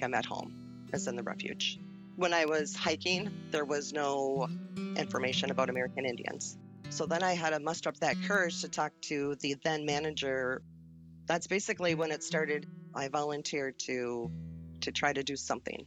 like I'm at home as in the refuge. When I was hiking, there was no information about American Indians. So then I had to muster up that courage to talk to the then manager. That's basically when it started. I volunteered to try to do something.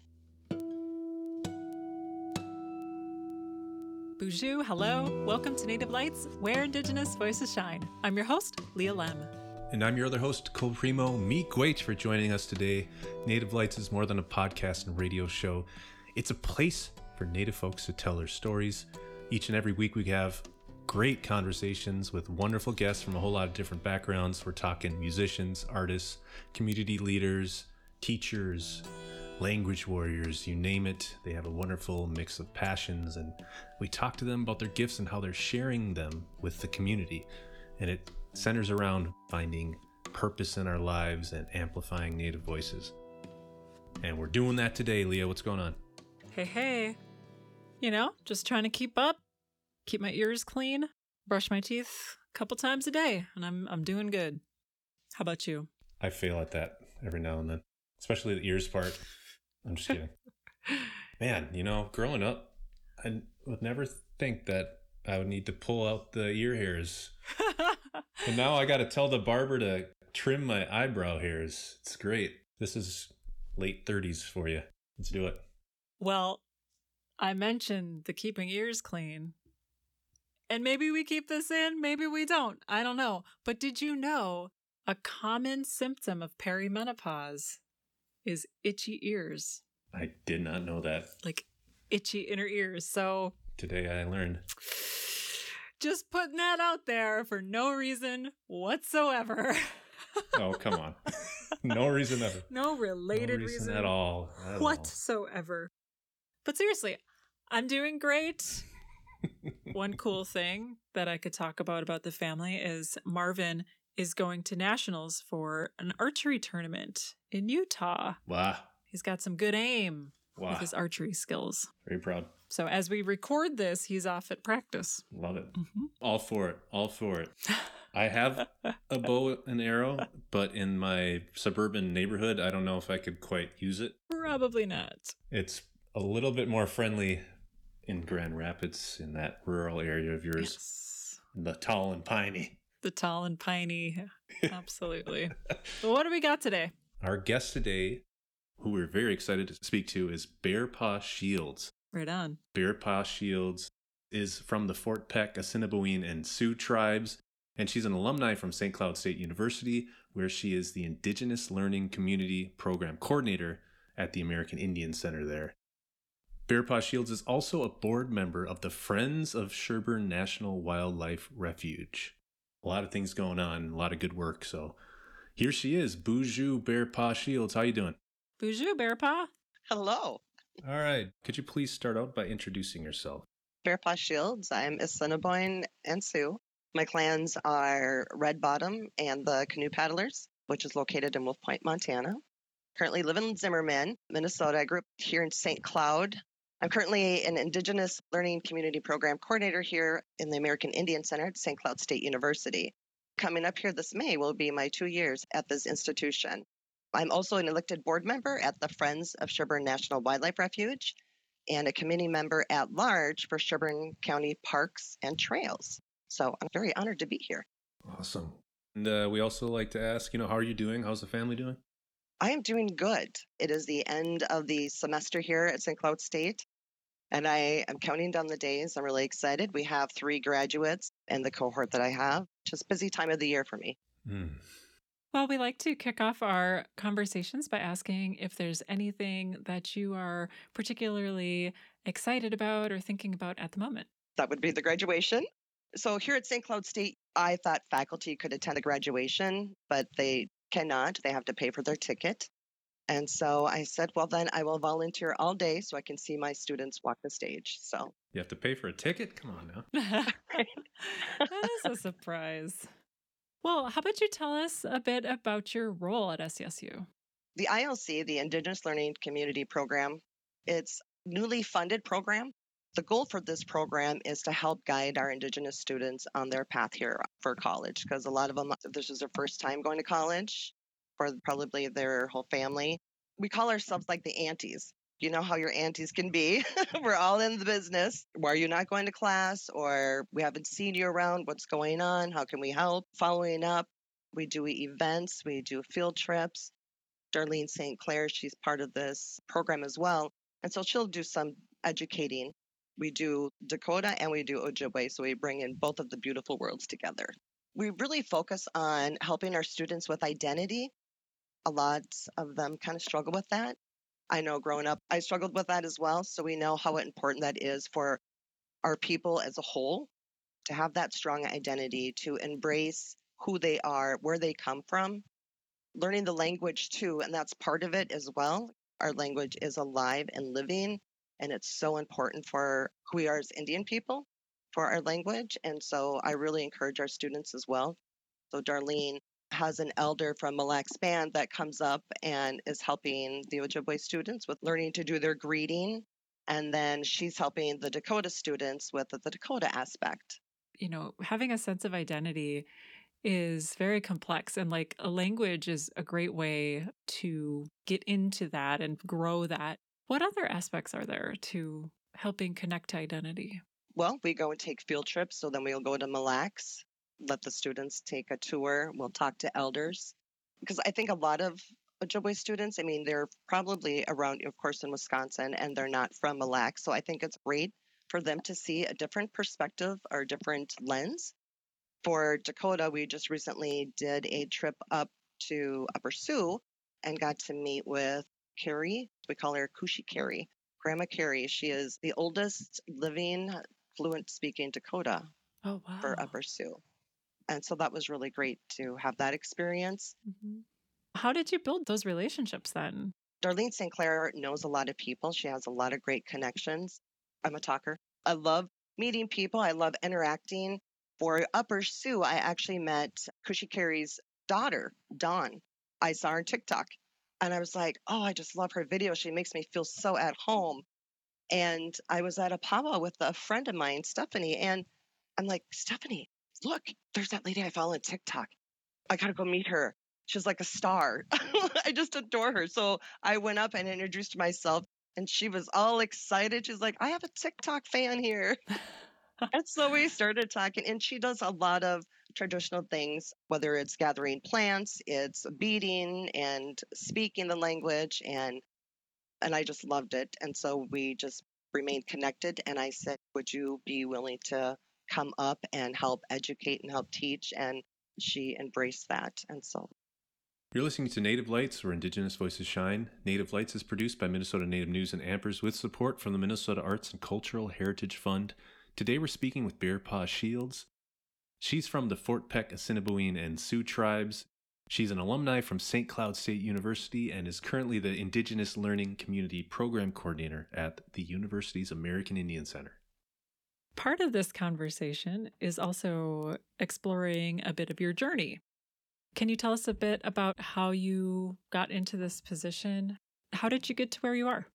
Bonjour, hello. Welcome to Native Lights, where Indigenous voices shine. I'm your host, Leah Lem. And I'm your other host, Cole Primo. Meet Gwait for joining us today. Native Lights is more than a podcast and radio show. It's a place for Native folks to tell their stories. Each and every week we have great conversations with wonderful guests from a whole lot of different backgrounds. We're talking musicians, artists, community leaders, teachers, language warriors, you name it. They have a wonderful mix of passions, and we talk to them about their gifts and how they're sharing them with the community. And it centers around finding purpose in our lives and amplifying Native voices. And we're doing that today. Leah, what's going on? Hey. You know, just trying to keep up, keep my ears clean, brush my teeth a couple times a day, and I'm doing good. How about you? I fail at that every now and then, especially the ears part. I'm just kidding. Man, you know, growing up, I would never think that I would need to pull out the ear hairs. And now I got to tell the barber to trim my eyebrow hairs. It's great. This is late 30s for you. Let's do it. Well, I mentioned the keeping ears clean. And maybe we keep this in, maybe we don't. I don't know. But did you know a common symptom of perimenopause is itchy ears? I did not know that. Like itchy inner ears. So today I learned. Just putting that out there for no reason whatsoever. Oh, come on. No reason ever. No related reason at all. Whatsoever. But seriously, I'm doing great. One cool thing that I could talk about the family is Marvin is going to nationals for an archery tournament in Utah. Wow. He's got some good aim with his archery skills. Very proud. So as we record this, he's off at practice. Love it. Mm-hmm. All for it. I have a bow and arrow, but in my suburban neighborhood, I don't know if I could quite use it. Probably not. It's a little bit more friendly in Grand Rapids, in that rural area of yours. Yes. The tall and piney. The tall and piney. Absolutely. Well, what do we got today? Our guest today, who we're very excited to speak to, is Bear Paw Shields. Right on. Bear Paw Shields is from the Fort Peck, Assiniboine, and Sioux tribes, and she's an alumni from St. Cloud State University, where she is the Indigenous Learning Community Program Coordinator at the American Indian Center there. Bear Paw Shields is also a board member of the Friends of Sherburne National Wildlife Refuge. A lot of things going on, a lot of good work. So here she is, Bonjour, Bear Paw Shields. How you doing? Bonjour, Bear Paw. Hello. All right. Could you please start out by introducing yourself? Bear Paw Shields. I'm Assiniboine and Sioux. My clans are Red Bottom and the Canoe Paddlers, which is located in Wolf Point, Montana. Currently live in Zimmerman, Minnesota. I grew up here in St. Cloud. I'm currently an Indigenous Learning Community Program Coordinator here in the American Indian Center at St. Cloud State University. Coming up here this May will be my 2 years at this institution. I'm also an elected board member at the Friends of Sherburne National Wildlife Refuge and a committee member at large for Sherburne County Parks and Trails. So I'm very honored to be here. Awesome. And we also like to ask, how are you doing? How's the family doing? I am doing good. It is the end of the semester here at St. Cloud State, and I am counting down the days. I'm really excited. We have 3 graduates in the cohort that I have. Just busy time of the year for me. Well, we like to kick off our conversations by asking if there's anything that you are particularly excited about or thinking about at the moment. That would be the graduation. So here at St. Cloud State, I thought faculty could attend the graduation, but they cannot. They have to pay for their ticket. And so I said, well, then I will volunteer all day so I can see my students walk the stage. So you have to pay for a ticket? Come on now. That is a surprise. Well, how about you tell us a bit about your role at SCSU? The ILC, the Indigenous Learning Community Program, it's a newly funded program. The goal for this program is to help guide our Indigenous students on their path here for college, because a lot of them, this is their first time going to college for probably their whole family. We call ourselves like the aunties. You know how your aunties can be. We're all in the business. Why are you not going to class? Or we haven't seen you around. What's going on? How can we help? Following up. We do events. We do field trips. Darlene St. Clair, she's part of this program as well. And so she'll do some educating. We do Dakota and we do Ojibwe. So we bring in both of the beautiful worlds together. We really focus on helping our students with identity. A lot of them kind of struggle with that. I know growing up, I struggled with that as well. So we know how important that is for our people as a whole to have that strong identity, to embrace who they are, where they come from, learning the language too. And that's part of it as well. Our language is alive and living, and it's so important for who we are as Indian people, for our language. And so I really encourage our students as well. So Darlene has an elder from Mille Lacs Band that comes up and is helping the Ojibwe students with learning to do their greeting. And then she's helping the Dakota students with the Dakota aspect. You know, having a sense of identity is very complex, and like a language is a great way to get into that and grow that. What other aspects are there to helping connect to identity? Well, we go and take field trips. So then we'll go to Mille Lacs, let the students take a tour. We'll talk to elders. Because I think a lot of Ojibwe students, I mean, they're probably around, of course, in Wisconsin, and they're not from Mille Lacs. So I think it's great for them to see a different perspective or a different lens. For Dakota, we just recently did a trip up to Upper Sioux and got to meet with Carrie. We call her Kushi Carrie, Grandma Carrie. She is the oldest living fluent speaking Dakota for Upper Sioux. And so that was really great to have that experience. Mm-hmm. How did you build those relationships then? Darlene St. Clair knows a lot of people. She has a lot of great connections. I'm a talker. I love meeting people. I love interacting. For Upper Sioux, I actually met Kushi Carrie's daughter, Dawn. I saw her on TikTok. And I was like, oh, I just love her video. She makes me feel so at home. And I was at a powwow with a friend of mine, Stephanie. And I'm like, Stephanie, look, there's that lady I follow on TikTok. I got to go meet her. She's like a star. I just adore her. So I went up and introduced myself, and she was all excited. She's like, I have a TikTok fan here. And so we started talking, and she does a lot of traditional things, whether it's gathering plants, it's beading and speaking the language. And I just loved it. And so we just remained connected. And I said, would you be willing to come up and help educate and help teach? And she embraced that. And so you're listening to Native Lights, where Indigenous voices shine. Native Lights is produced by Minnesota Native News and Ampers with support from the Minnesota Arts and Cultural Heritage Fund. Today we're speaking with Bearpaw Shields. She's from the Fort Peck, Assiniboine, and Sioux tribes. She's an alumni from St. Cloud State University and is currently the Indigenous Learning Community Program Coordinator at the university's American Indian Center. Part of this conversation is also exploring a bit of your journey. Can you tell us a bit about how you got into this position? How did you get to where you are?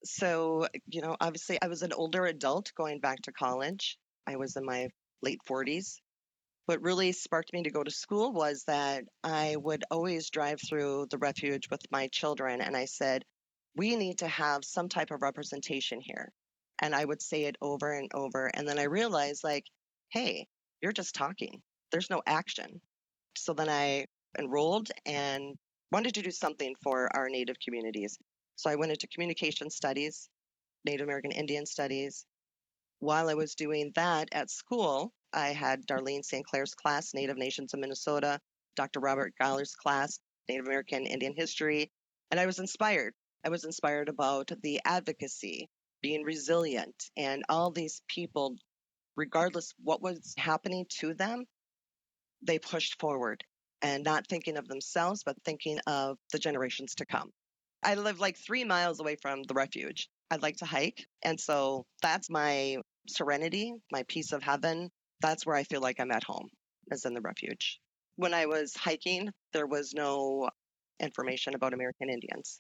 So, obviously I was an older adult going back to college. I was in my late 40s. What really sparked me to go to school was that I would always drive through the refuge with my children, and I said, we need to have some type of representation here. And I would say it over and over. And then I realized, like, hey, you're just talking. There's no action. So then I enrolled and wanted to do something for our Native communities. So I went into communication studies, Native American Indian studies. While I was doing that at school, I had Darlene St. Clair's class, Native Nations of Minnesota, Dr. Robert Galler's class, Native American Indian History, and I was inspired. I was inspired about the advocacy, being resilient, and all these people, regardless what was happening to them, they pushed forward and not thinking of themselves, but thinking of the generations to come. I live like 3 miles away from the refuge. I'd like to hike. And so that's my serenity, my peace of heaven. That's where I feel like I'm at home, is in the refuge. When I was hiking, there was no information about American Indians.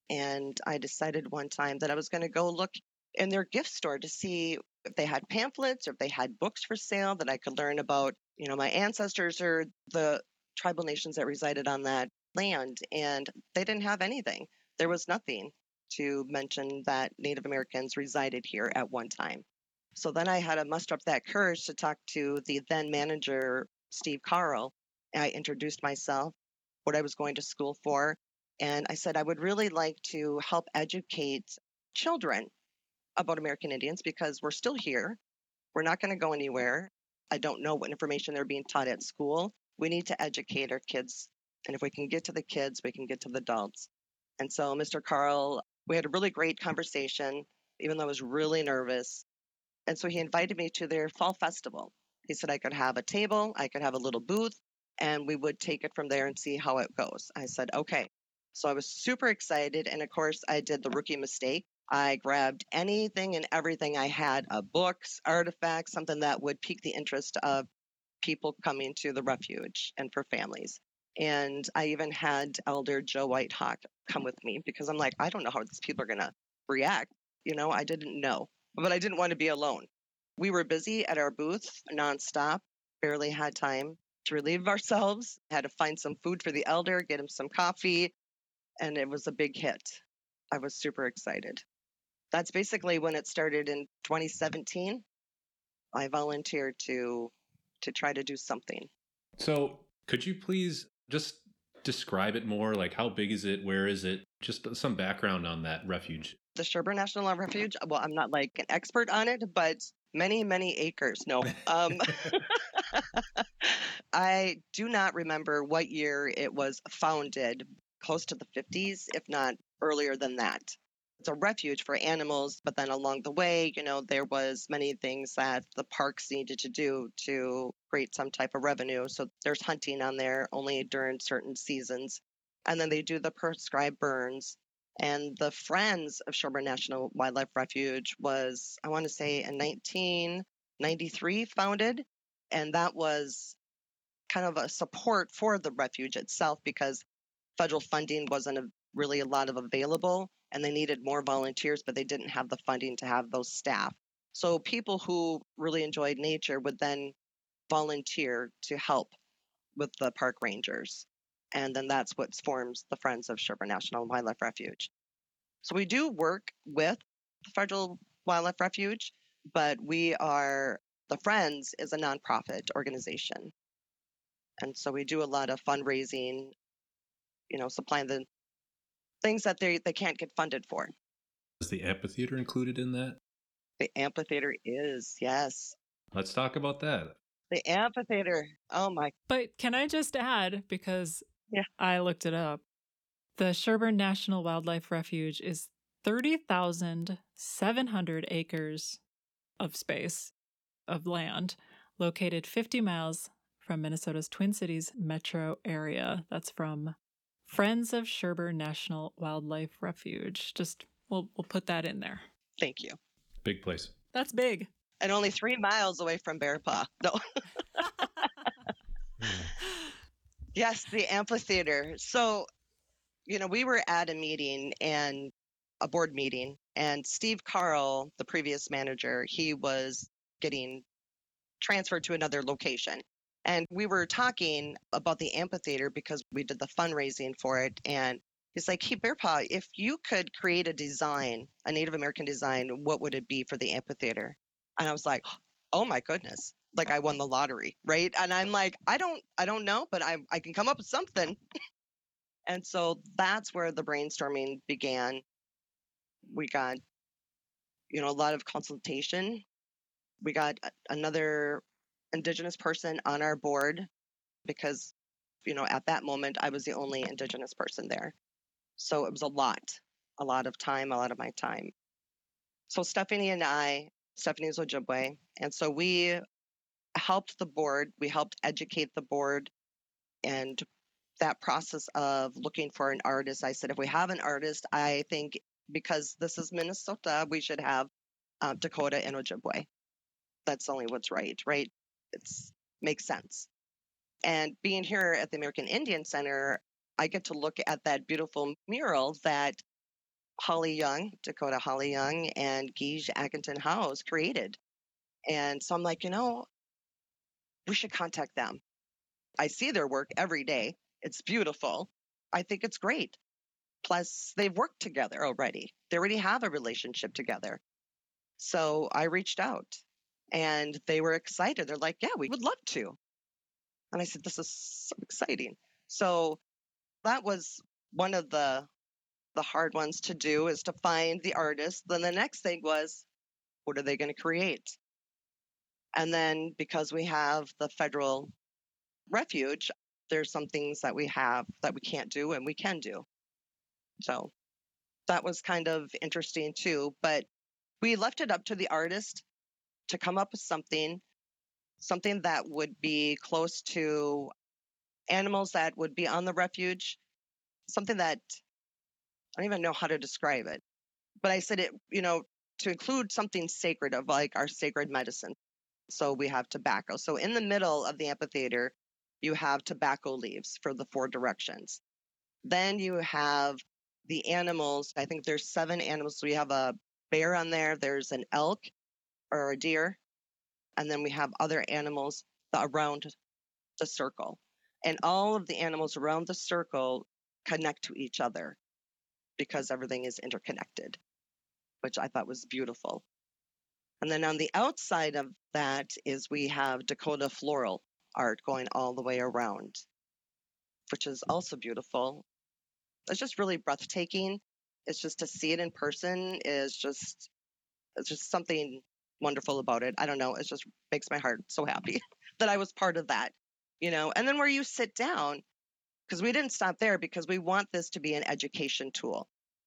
And I decided one time that I was going to go look in their gift store to see if they had pamphlets or if they had books for sale that I could learn about, my ancestors or the tribal nations that resided on that land. And they didn't have anything. There was nothing to mention that Native Americans resided here at one time. So then I had to muster up that courage to talk to the then manager, Steve Carl. I introduced myself, what I was going to school for, and I said I would really like to help educate children about American Indians because we're still here. We're not going to go anywhere. I don't know what information they're being taught at school. We need to educate our kids. And if we can get to the kids, we can get to the adults. And so, Mr. Carl, we had a really great conversation, even though I was really nervous. And so he invited me to their fall festival. He said I could have a table, I could have a little booth, and we would take it from there and see how it goes. I said, okay. So I was super excited. And of course, I did the rookie mistake. I grabbed anything and everything I had, books, artifacts, something that would pique the interest of people coming to the refuge and for families. And I even had Elder Joe Whitehawk come with me because I'm like, I don't know how these people are going to react. I didn't know, but I didn't want to be alone. We were busy at our booth nonstop, barely had time to relieve ourselves, had to find some food for the elder, get him some coffee, and it was a big hit. I was super excited. That's basically when it started in 2017. I volunteered to try to do something. So could you please just describe it more? Like, how big is it? Where is it? Just some background on that refuge. The Sherburne National Refuge, well, I'm not like an expert on it, but many, many acres. No. I do not remember what year it was founded, close to the 50s, if not earlier than that. It's a refuge for animals, but then along the way, there was many things that the parks needed to do to create some type of revenue. So there's hunting on there only during certain seasons. And then they do the prescribed burns. And the Friends of Sherburne National Wildlife Refuge was, I want to say, in 1993 founded. And that was kind of a support for the refuge itself because federal funding wasn't really a lot of available and they needed more volunteers, but they didn't have the funding to have those staff. So people who really enjoyed nature would then volunteer to help with the park rangers. And then that's what forms the Friends of Sherburne National Wildlife Refuge. So we do work with the Federal Wildlife Refuge, but the Friends is a nonprofit organization. And so we do a lot of fundraising, supplying the things that they can't get funded for. Is the amphitheater included in that? The amphitheater is, yes. Let's talk about that. The amphitheater. Oh, my. But can I just add, because Yeah. I looked it up, the Sherburne National Wildlife Refuge is 30,700 acres of space, of land, located 50 miles from Minnesota's Twin Cities metro area. That's from Friends of Sherburne National Wildlife Refuge. Just, we'll put that in there. Thank you. Big place. That's big. And only 3 miles away from Bear Paw. No. Yes, the amphitheater. So, we were at a board meeting, and Steve Carl, the previous manager, he was getting transferred to another location. And we were talking about the amphitheater because we did the fundraising for it. And he's like, hey, Bear Paw, if you could create a design, a Native American design, what would it be for the amphitheater? And I was like, oh my goodness, like I won the lottery, right? And I'm like, I don't know, but I can come up with something. And so that's where the brainstorming began. We got, a lot of consultation. We got another Indigenous person on our board because, at that moment, I was the only Indigenous person there. So it was a lot of time, a lot of my time. So Stephanie's Ojibwe. And so we helped the board. We helped educate the board. And that process of looking for an artist, I said, if we have an artist, I think because this is Minnesota, we should have Dakota and Ojibwe. That's only what's right? Makes sense. And being here at the American Indian Center, I get to look at that beautiful mural that Holly Young, Dakota Holly Young, and Gige Atkinson House created. And so I'm like, we should contact them. I see their work every day. It's beautiful. I think it's great. Plus, they've worked together already. They already have a relationship together. So I reached out and they were excited. They're like, yeah, we would love to. And I said, this is so exciting. So that was one of the hard ones to do, is to find the artist. Then the next thing was, what are they going to create? And then because we have the federal refuge, there's some things that we have that we can't do and we can do. So that was kind of interesting too. But we left it up to the artist to come up with something that would be close to animals that would be on the refuge, something that I don't even know how to describe it. But I said it, to include something sacred, of like our sacred medicine. So we have tobacco. So in the middle of the amphitheater, you have tobacco leaves for the 4 directions. Then you have the animals. I think there's 7 animals. So we have a bear on there. There's an elk or a deer. And then we have other animals around the circle. And all of the animals around the circle connect to each other because everything is interconnected, which I thought was beautiful. And then on the outside of that is we have Dakota floral art going all the way around, which is also beautiful. It's just really breathtaking. It's just to see it in person it's just something wonderful about it. I don't know. It just makes my heart so happy that I was part of that, And then where you sit down, because we didn't stop there, because we want this to be an education tool.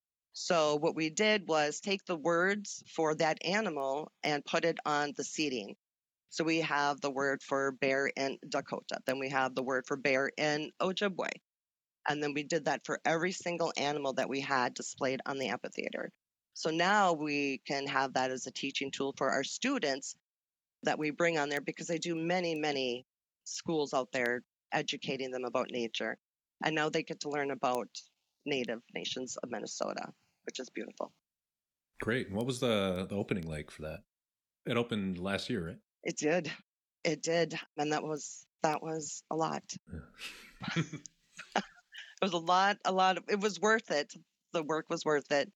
So what we did was take the words for that animal and put it on the seating. So we have the word for bear in Dakota. Then we have the word for bear in Ojibwe. And then we did that for every single animal that we had displayed on the amphitheater. So now we can have that as a teaching tool for our students that we bring on there, because they do many, many schools out there educating them about nature. And now they get to learn about Native nations of Minnesota, which is beautiful. Great. And what was the opening like for that? It opened last year, right? It did. It did. And that was a lot. Yeah. It was a lot. It was worth it. The work was worth it.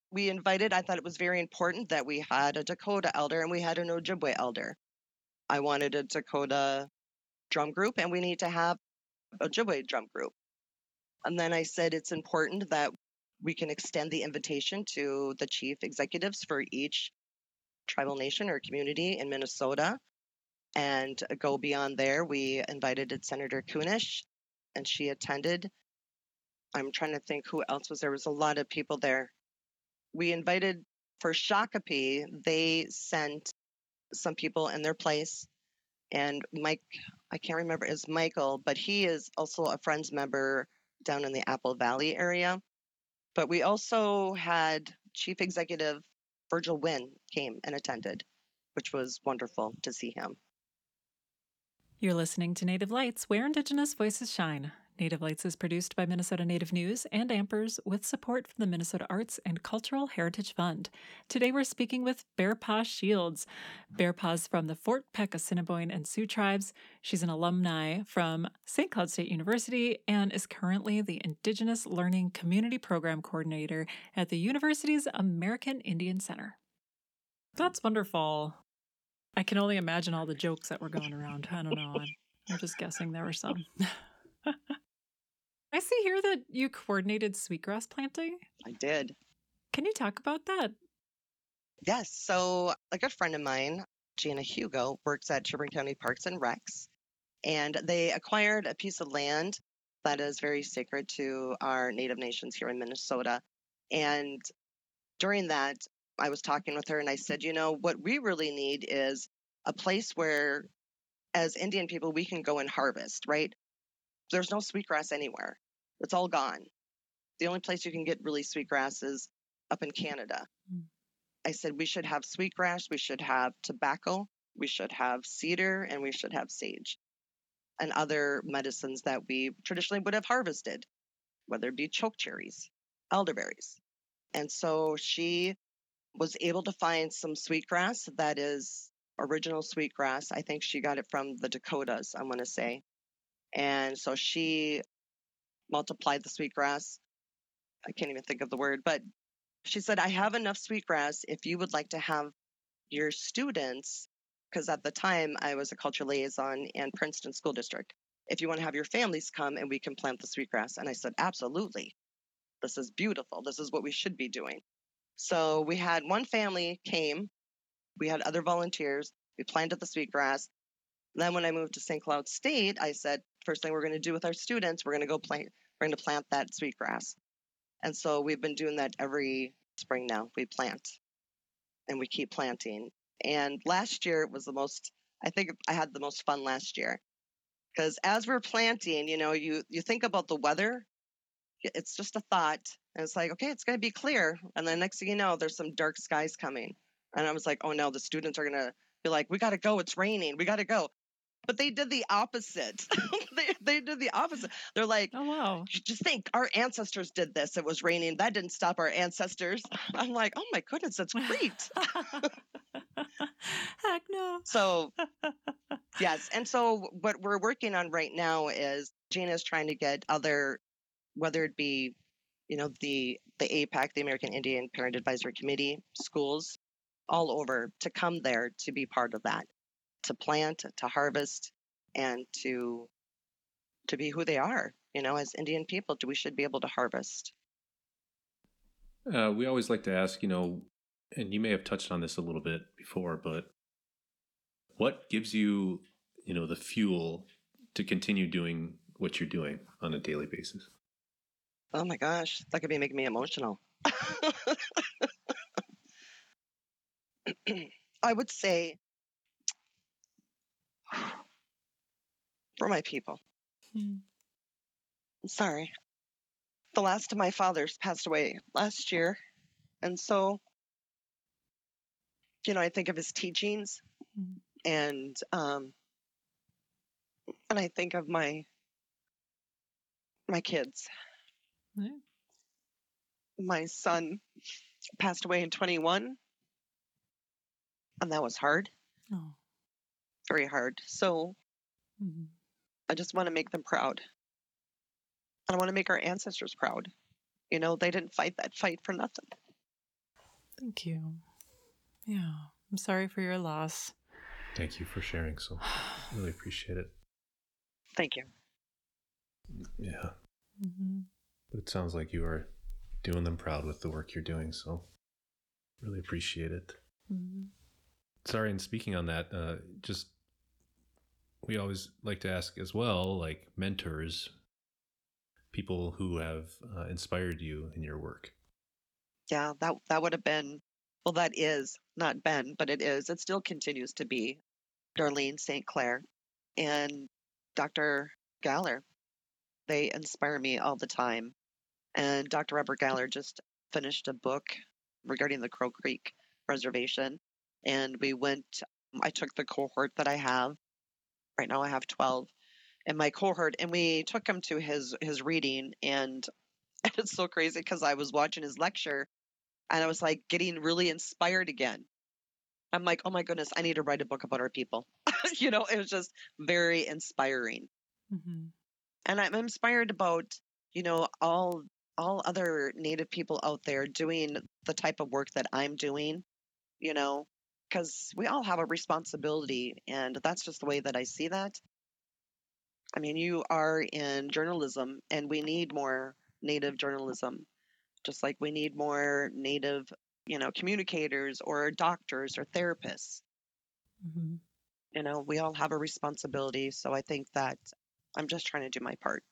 I thought it was very important that we had a Dakota elder and we had an Ojibwe elder. I wanted a Dakota drum group and we need to have a Ojibwe drum group. And then I said it's important that we can extend the invitation to the chief executives for each tribal nation or community in Minnesota and go beyond there. We invited Senator Kunish and she attended. I'm trying to think who else was there. There was a lot of people there. We invited for Shakopee, they sent some people in their place. And Mike, I can't remember, is Michael, but he is also a Friends member down in the Apple Valley area. But we also had Chief Executive Virgil Wynn came and attended, which was wonderful to see him. You're listening to Native Lights, where Indigenous voices shine. Native Lights is produced by Minnesota Native News and Ampers with support from the Minnesota Arts and Cultural Heritage Fund. Today we're speaking with Bearpaw Shields. Bearpaw's from the Fort Peck Assiniboine and Sioux tribes. She's an alumni from St. Cloud State University and is currently the Indigenous Learning Community Program Coordinator at the university's American Indian Center. That's wonderful. I can only imagine all the jokes that were going around. I don't know. I'm just guessing there were some. I see here that you coordinated sweetgrass planting. I did. Can you talk about that? Yes. So a good friend of mine, Gina Hugo, works at Sherburne County Parks and Recs, and they acquired a piece of land that is very sacred to our Native nations here in Minnesota. And during that, I was talking with her and I said, what we really need is a place where, as Indian people, we can go and harvest, right? There's no sweetgrass anywhere. It's all gone. The only place you can get really sweetgrass is up in Canada. Mm. I said we should have sweetgrass, we should have tobacco, we should have cedar, and we should have sage and other medicines that we traditionally would have harvested, whether it be chokecherries, elderberries. And so she was able to find some sweetgrass that is original sweetgrass. I think she got it from the Dakotas, I'm going to say. And so she multiplied the sweetgrass I can't even think of the word, but she said, I have enough sweetgrass if you would like to have your students, because at the time I was a culture liaison in Princeton School District. If you want to have your families come and we can plant the sweetgrass. And I said, absolutely. This is beautiful. This is what we should be doing. So we had one family came. We had other volunteers. We planted the sweetgrass. Then when I moved to St. Cloud State, I said, first thing we're going to do with our students, we're going to plant that sweetgrass. And so we've been doing that every spring now. We plant and we keep planting. And last year it was I think I had the most fun last year. Because as we're planting, you think about the weather. It's just a thought. And it's like, okay, it's going to be clear. And then next thing you know, there's some dark skies coming. And I was like, oh no, the students are going to be like, we got to go. It's raining. We got to go. But they did the opposite. they did the opposite. They're like, oh, wow. Just think, our ancestors did this. It was raining. That didn't stop our ancestors. I'm like, oh my goodness, that's great. Heck no. So, yes. And so what we're working on right now is Gina's trying to get other, whether it be, the APAC, the American Indian Parent Advisory Committee, schools all over to come there to be part of that, to plant, to harvest, and to be who they are, as Indian people. We should be able to harvest. We always like to ask, and you may have touched on this a little bit before, but what gives you, the fuel to continue doing what you're doing on a daily basis? Oh my gosh, that could be making me emotional. I would say for my people. Sorry. The last of my fathers passed away last year. And so, I think of his teachings and I think of my kids. Yeah. My son passed away in 21, and that was hard. Oh. Very hard. So I just want to make them proud. And I want to make our ancestors proud. They didn't fight that fight for nothing. Thank you. Yeah. I'm sorry for your loss. Thank you for sharing. So really appreciate it. Thank you. Yeah. But it sounds like you are doing them proud with the work you're doing. So really appreciate it. Sorry. And speaking on that, we always like to ask as well, like mentors, people who have inspired you in your work. Yeah, that would have been, well, that is not been, but it is. It still continues to be Darlene St. Clair and Dr. Galler. They inspire me all the time. And Dr. Robert Galler just finished a book regarding the Crow Creek Reservation. And I took the cohort that I have. Right now I have 12 in my cohort, and we took him to his reading. And it's so crazy because I was watching his lecture and I was like getting really inspired again. I'm like, oh my goodness, I need to write a book about our people. It was just very inspiring. And I'm inspired about, all other Native people out there doing the type of work that I'm doing, because we all have a responsibility, and that's just the way that I see that. I mean, you are in journalism, and we need more Native journalism, just like we need more Native, communicators or doctors or therapists. We all have a responsibility. So I think that I'm just trying to do my part.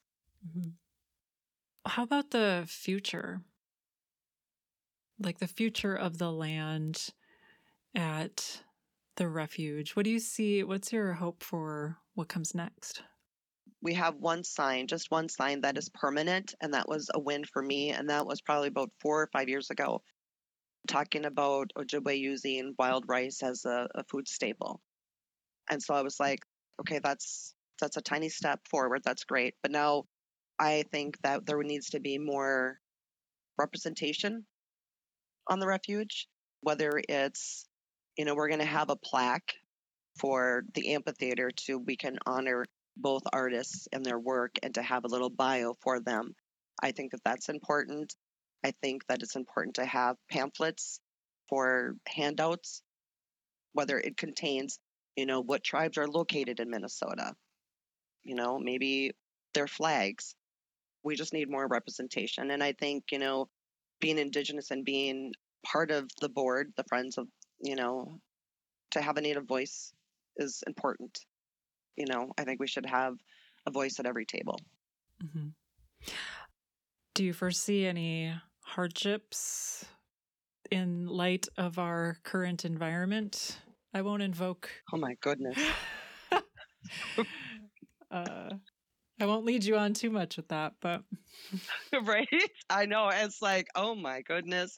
How about the future? Like the future of the land at the refuge. What do you see? What's your hope for what comes next? We have just one sign that is permanent, and that was a win for me. And that was probably about 4 or 5 years ago, talking about Ojibwe using wild rice as a food staple. And so I was like, okay, that's a tiny step forward. That's great. But now I think that there needs to be more representation on the refuge, whether it's, we're going to have a plaque for the amphitheater we can honor both artists and their work and to have a little bio for them. I think that that's important. I think that it's important to have pamphlets for handouts, whether it contains, what tribes are located in Minnesota, maybe their flags. We just need more representation. And I think, being Indigenous and being part of the board, the Friends of, to have a Native voice is important. I think we should have a voice at every table. Mm-hmm. Do you foresee any hardships in light of our current environment? I won't invoke. Oh my goodness. I won't lead you on too much with that, but. Right? I know. It's like, oh my goodness.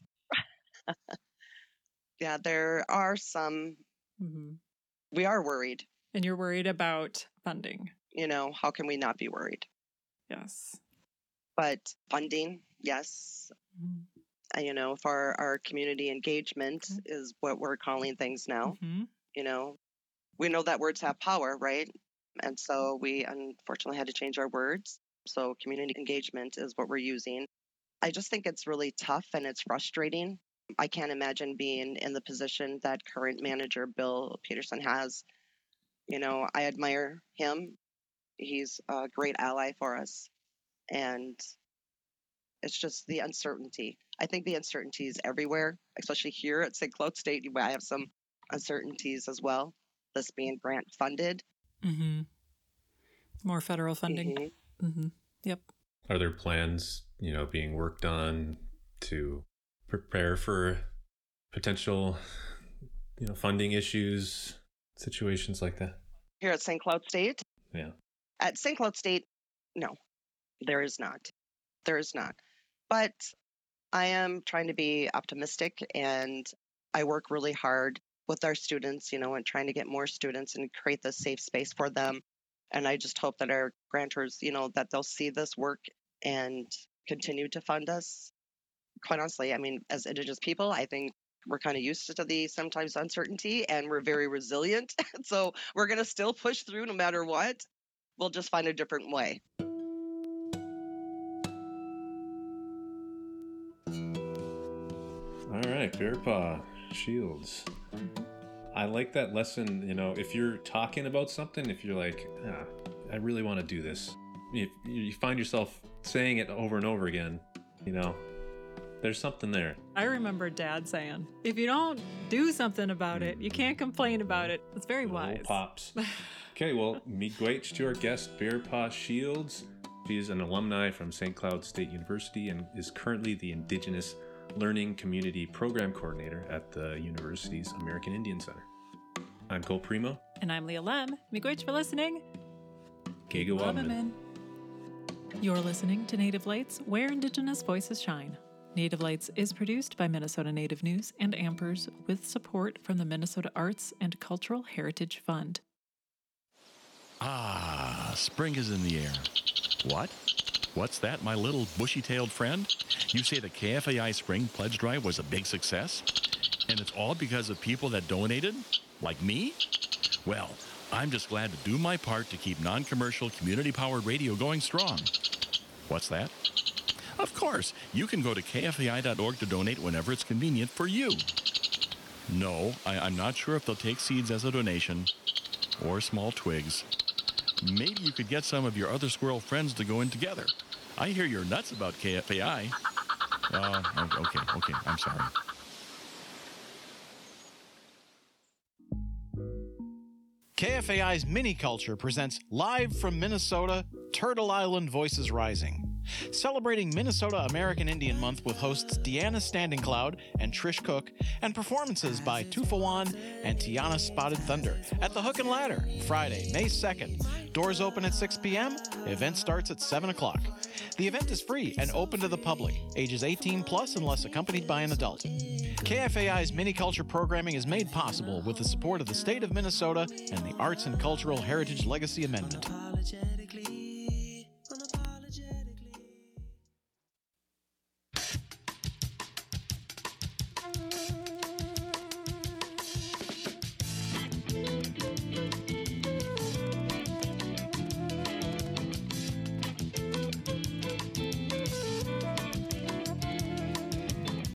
Yeah, there are some. Mm-hmm. We are worried. And you're worried about funding. How can we not be worried? Yes. But funding, yes. Mm-hmm. For our community engagement is what we're calling things now. Mm-hmm. We know that words have power, right? And so we unfortunately had to change our words. So community engagement is what we're using. I just think it's really tough and it's frustrating. I can't imagine being in the position that current manager Bill Peterson has. I admire him. He's a great ally for us. And it's just the uncertainty. I think the uncertainty is everywhere, especially here at St. Cloud State. I have some uncertainties as well, this being grant funded. Mm-hmm. More federal funding. Mm-hmm. Mm-hmm. Yep. Are there plans, being worked on to prepare for potential, funding issues, situations like that? Here at St. Cloud State? Yeah. At St. Cloud State, no, there is not. There is not. But I am trying to be optimistic, and I work really hard with our students, and trying to get more students and create this safe space for them. And I just hope that our grantors, that they'll see this work and continue to fund us. Quite honestly, as Indigenous people, I think we're kind of used to the sometimes uncertainty, and we're very resilient. So we're going to still push through no matter what. We'll just find a different way. All right, Bearpaw Shields. I like that lesson, if you're talking about something, if you're like, I really want to do this, you find yourself saying it over and over again, there's something there. I remember Dad saying, if you don't do something about it, you can't complain about it. It's very wise. Pops. Okay, well, miigwech to our guest, Bearpaw Shields. She is an alumni from St. Cloud State University and is currently the Indigenous Learning Community Program Coordinator at the university's American Indian Center. I'm Cole Primo. And I'm Leah Lem. Miigwech for listening. Gigawabamin. You're listening to Native Lights, where Indigenous voices shine. Native Lights is produced by Minnesota Native News and Ampers with support from the Minnesota Arts and Cultural Heritage Fund. Ah, spring is in the air. What? What's that, my little bushy-tailed friend? You say the KFAI Spring Pledge Drive was a big success? And it's all because of people that donated? Like me? Well, I'm just glad to do my part to keep non-commercial, community-powered radio going strong. What's that? Of course, you can go to kfai.org to donate whenever it's convenient for you. No, I'm not sure if they'll take seeds as a donation or small twigs. Maybe you could get some of your other squirrel friends to go in together. I hear you're nuts about KFAI. Okay, I'm sorry. KFAI's Mini Culture presents live from Minnesota, Turtle Island Voices Rising. Celebrating Minnesota American Indian Month with hosts Deanna Standing Cloud and Trish Cook, and performances by Tufawan and Tiana Spotted Thunder at the Hook and Ladder, Friday, May 2nd. Doors open at 6 p.m. Event starts at 7 o'clock. The event is free and open to the public, ages 18 plus unless accompanied by an adult. KFAI's Mini Culture programming is made possible with the support of the state of Minnesota and the Arts and Cultural Heritage Legacy Amendment.